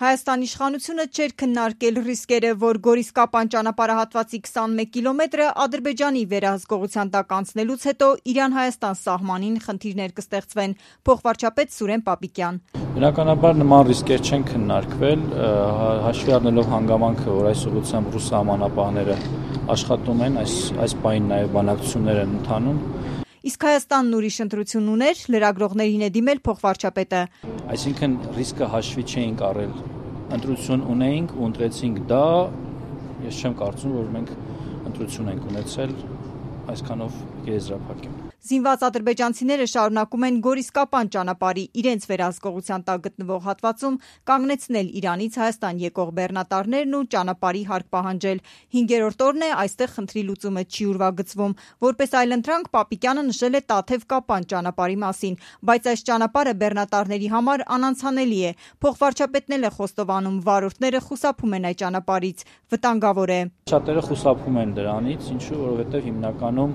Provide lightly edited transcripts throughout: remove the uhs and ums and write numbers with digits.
Հայաստան իշխանությունը չէր քննարկել ռիսկերը, որ Գորիս-Կապան ճանապարհահատվածի 21 կիլոմետրը Ադրբեջանի վերահսկողության տակ անցնելուց հետո Իրան-Հայաստան սահմանին խնդիրներ կստեղծվեն։ Փոխվարչապետ Սուրեն Պապիկյան. Բնականաբար նման ռիսկեր չեն քննարկվել, հաշվի առնելով հանգամանքը, որ այս ուղղությամբ ռուս սահմանապահները աշխատում են, այս պահին նաև բանակցություններ են ընթանում։ Իսկ Հայաստանն ուրիշ ընտրություն ուներ, լրագրողներին է դիմել փոխվարչապետը։ Այսինքն ռիսկը հաշվի չէինք առել, ընտրություն ունեինք ու ընտրեցինք դա, ես չեմ կարծում, որ մենք ընտրություն ենք ունեցել, այսքանով եզրափակեմ։ Զինված ադրբեջանցիները շարունակում են Գորիս-Կապան ճանապարհի իրենց վերահսկողության տակ գտնվող հատվածում կանգնեցնել Իրանից Հայաստան եկող բեռնատարներն ու ճանապարհի հարկ պահանջել։ 5-րդ օրն է այստեղ խնդրի լուծումը չի ուրվագծվում։ Որպես այլընտրանք Պապիկյանը նշել է Տաթև-Կապան ճանապարհի մասին, բայց այս ճանապարհը բեռնատարների համար անանցանելի է։ Փոխվարչապետն էլ է խոստովանում, վարորդները խուսափում են այդ ճանապարհից, վտանգավոր է։ Շատերը խուսափում են դրանից, ինչու որովհետև հիմնականում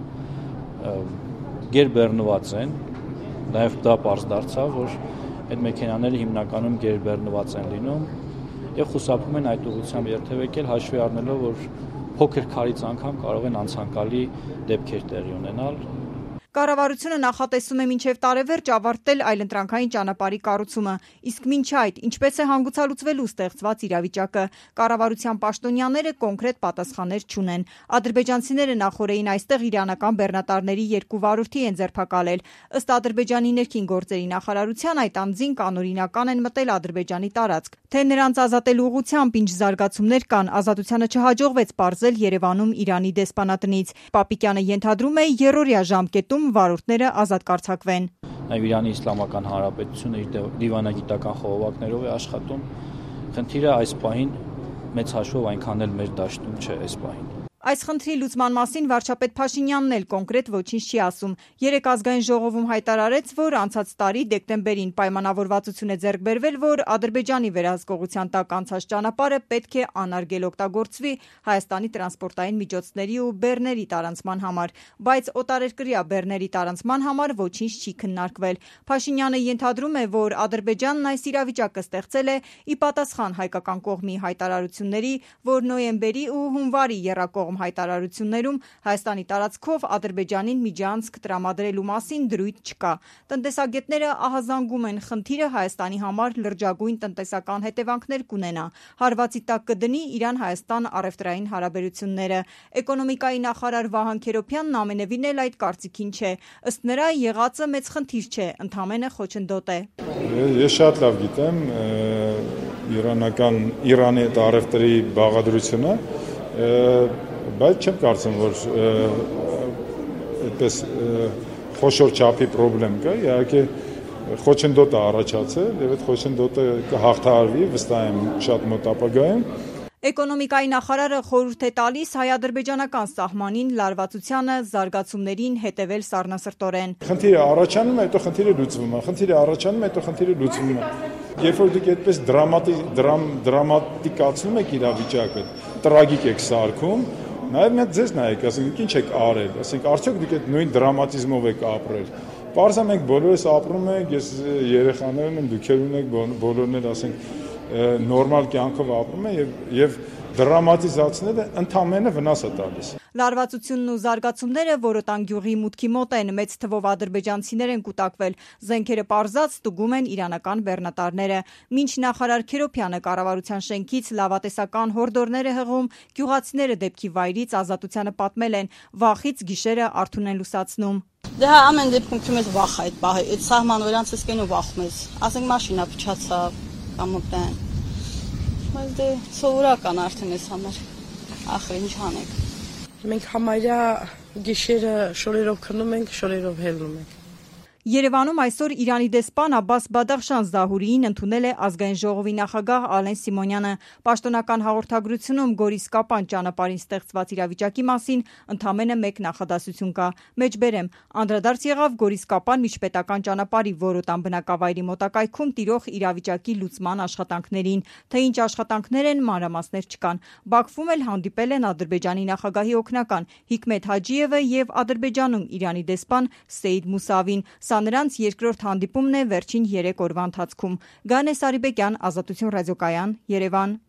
գերբեռնված են, նաև դա պարզ դարձավ, որ այդ մեքենաները հիմնականում գերբեռնված են լինում եւ խուսափում են այդ ուղղությամբ երթևեկել, հաշվի առնելով, որ փոքր քարից անգամ կարող են անցանկալի դեպքեր տեղի ունենալ։ Կառավարությունը նախատեսում է մինչև տարեվերջ ավարտել այլընտրանքային ճանապարհի կառուցումը, իսկ մինչ այդ ինչպես է հանգուցալուծվելու ստեղծված իրավիճակը։ Կառավարության պաշտոնյաները կոնկրետ պատասխաններ չունեն։ Ադրբեջանցիները նախորդին այստեղ իրանական բեռնատարների 2 վարորդի են ձերբակալել։ Ըստ Ադրբեջանի ներքին գործերի նախարարության այդ անձին կանօրինական են մտել Ադրբեջանի տարածք։ Թե նրանց ազատելու ուղղությամբ ինչ զարգացումներ կան, ազատությանը չհաջողվեց պարզել Երևանում Իրանի դեսպանատնից։ Պապիկյանը ենթադրում է երրորդյա ժամկետում վարորդները ազատ կարձակվեն։ Նաև Իրանի Իսլամական Հանրապետությունը իր դիվանագիտական խողովակներով է աշխատում։ Խնդիրը այս պահին մեծ հաշվով այնքան էլ մեր դաշտում չէ այս պահին։ Այս խնդրի լուծման մասին վարչապետ Փաշինյանն էլ կոնկրետ ոչինչ չի ասում։ Երեկ ազգային ժողովում հայտարարեց, որ անցած տարի դեկտեմբերին պայմանավորվածություն է ձեռք բերվել, որ Ադրբեջանի վերահսկողության տակ անցած ճանապարհը պետք է անարգել օգտագործվի Հայաստանի տրանսպորտային միջոցների ու բեռների տարանցման համար, բայց օտարերկրյա բեռների տարանցման համար ոչինչ չի քննարկվել։ Փաշինյանը ենթադրում է, որ Ադրբեջանն այս իրավիճակը ստեղծել է ի պատասխան հայկական կողմի հայտարարությունների, որ նոյեմբերի ու հունվարի եռակողմ հայտարարություններում Հայաստանի տարածքով Ադրբեջանին միջանցք տրամադրելու մասին դրույթ չկա։ Տնտեսագետները ահազանգում են խնդիրը Հայաստանի համար լրջագույն տնտեսական հետևանքներ կունենա։ Հարվածի տակ կդնի Իրան-Հայաստան առևտրային հարաբերությունները։ Էկոնոմիկայի նախարար Վահան Քերոբյանն ամենևին էլ այդ կարծիքին չէ։ Ըստ նրա եղածը մեծ խնդիր չէ, ընդամենը խոչընդոտ է։ Ես շատ լավ գիտեմ Իրանի հետ առևտրի բաղադրությունը, բայց չեմ կարծում, որ այդպես խոշոր չափի խնդրեմ կա, իհարկե խոչընդոտ է առաջացել եւ այդ խոչընդոտը կհաղթահարվի, վստահ եմ շատ մոտ ապագայում։ Էկոնոմիկայի նախարարը խորհուրդ է տալիս հայ-ադրբեջանական սահմանին լարվածությանը, զարգացումներին հետևել սառնասրտորեն։ Խնդիրը առաջանում է, հետո խնդիրը լուծվում է, խնդիրը առաջանում է, հետո խնդիրը լուծվում է։ Երբ որ դուք այդպես դրամատիկացնում եք իրավիճակը, տրագիկ եք սարքում, նաև մի հատ ձեզ նայեք, ասենք ինչ եք արել, ասենք արդյոք դուք այդ նույն դրամատիզմով եք ապրել։ Պարզա մենք բոլորս ապրում ենք, ես երեխաներն եմ, դուք ունեք, բոլորն էլ ասենք նորմալ կյանքով ապրում են եւ դրամատիզացնելը ընդամենը վնաս է տալիս։ Լարվածությունն ու զարգացումները Որոտան գյուղի մուտքի մոտ են, մեծ թվով ադրբեջանցիներ են կուտակվել, զենքերը պարզած ստուգում են իրանական բեռնատարները։ Մինչ նախարար Քերոբյանը կառավարության շենքից լավատեսական հորդորներ է հղում, գյուղացիները դեպքի վայրից Ազատությանը պատմել են, վախից գիշերը արթուն են լուսացնում։ Դե հա ամեն դեպքում քյումես վախ այդ պահը, այդ սահման վրանցից կենու վախում ես։ Ասենք մաշինա փչացավ կամ ուտեն։ Բայց դե սովորական արդեն էս համար։ Ախր ինչ անենք։ Մենք համարյա գիշերը շորերով քնում ենք, շորերով հելնում ենք։ Երևանում այսօր Իրանի դեսպան Աբբաս Բադախշան Զահուրիին ընդունել է ազգային ժողովի նախագահ Ալեն Սիմոնյանը։ Պաշտոնական հաղորդագրությունում Գորիս-Կապան ճանապարհին ստեղծված իրավիճակի մասին ընդամենը մեկ նախադասություն կա։ Մեջբերեմ, անդրադարձ եղավ Գորիս-Կապան միջպետական ճանապարհի Որոտան բնակավայրի մոտակայքում տիրող իրավիճակի լուծման աշխատանքներին, թե ինչ աշխատանքներ են, մանրամասներ չկան։ Բաքվում էլ հանդիպել են Ադրբեջանի նախագահի օգնական Հիկմետ Հաջիևը եւ Ադրբեջանում Իրանի դեսպան Սեյիդ Մուսավին։ Սա նրանց երկրորդ հանդիպումն է վերջին 3 օրվա ընթացքում։ Գանե Սարիբեկյան, Ազատություն ռադիոկայան, Երևան։